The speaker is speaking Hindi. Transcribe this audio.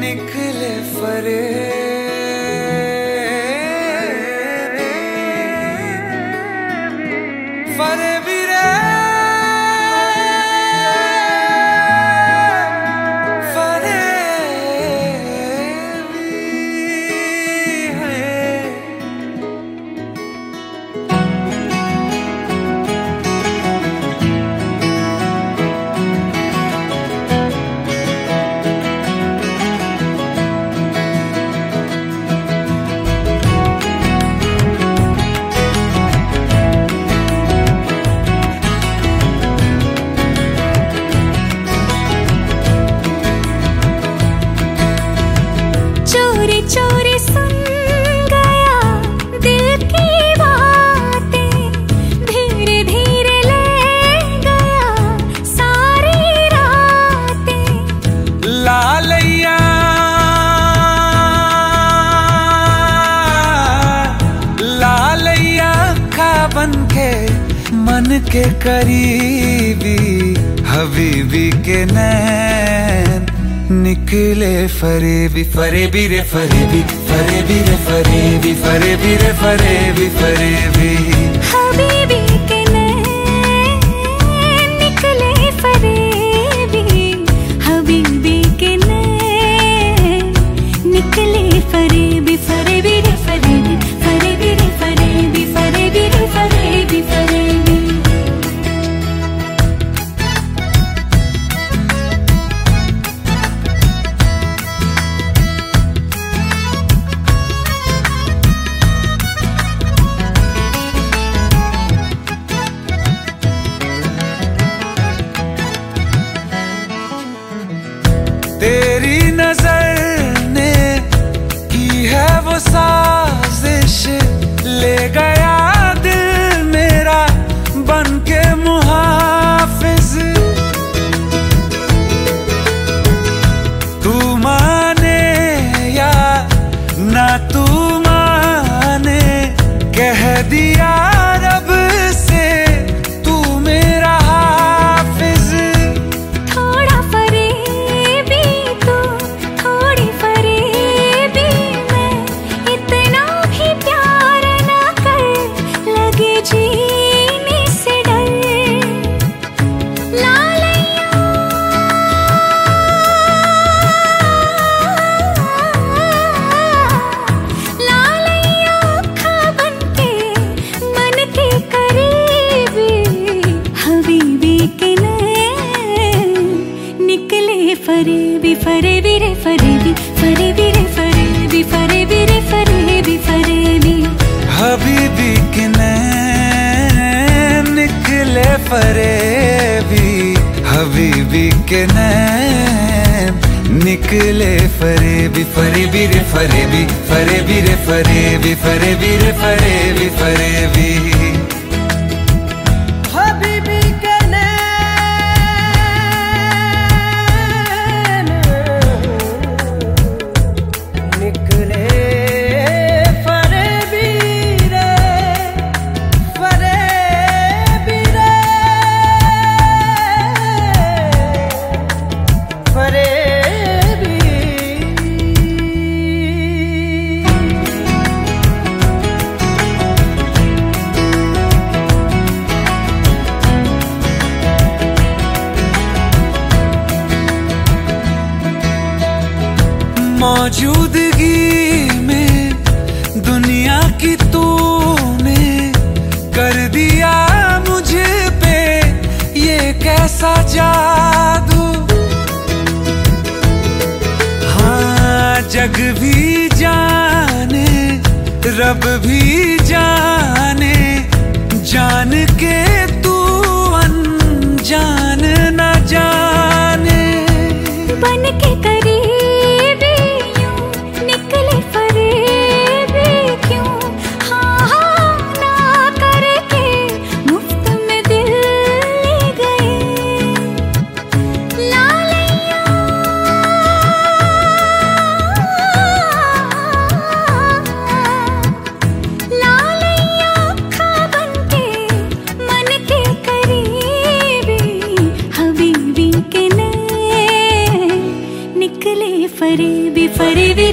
निकले फरेबी फरेबी रे चोरी सुन गया दिल की बातें, धीरे धीरे ले गया सारी रातें। लालैया लालैया खा बन के मन के करीबी हबीबी के नैन निकले फरेबी फरेबी रे फरेबी फरेबी रे फरेबी फरेबी रे फरेबी फरेबी हबीबी के नैन निकले फरेबी, हबीबी के नैन निकले फरेबी फरेबी रे फरेबी फरेबी रे फरेबी फरेबी रे फरेबी फरेबी। तेरी नजर ने की है वो साजिश, ले गया दिल मेरा बन के मुहाफिज। तू माने या ना तू माने, कह दिया रब से तू मेरा हाफिज। थोड़ा फरेबी तू, थोड़ी फरेबी मैं, इतना भी प्यार ना कर, लगे जीने से डर। लालैया लालैया खा बन के मन के करीबी, हबीबी के नैन निकले फरेबी फरेबी रे फरेबी फरेबी रे फरेबी फरेबी रे फरेबी फरेबी। हबीबी के नैन निकले फरेबी, हबीबी के नैन निकले फरेबी फरेबी रे फरेबी फरेबी रे फरेबी फरेबी रे फरेबी फरेबी। हबीबी के नैन निकले फरेबी रे फरेबी रे फरेबी। मौजूदगी में दुनिया की तूने कर दिया मुझे पे ये कैसा जादू। हाँ जग भी जाने रब भी जाने, जान के तू अनजान न जाने। बन के करीबी यूं निकले फरेबी क्यों, हाँ हाँ ना करके मुफ्त में दिल ले गए। लालैया लालैया खा बन के मन के करीबी, हबीबी के नैन निकले फरेबी फरेबी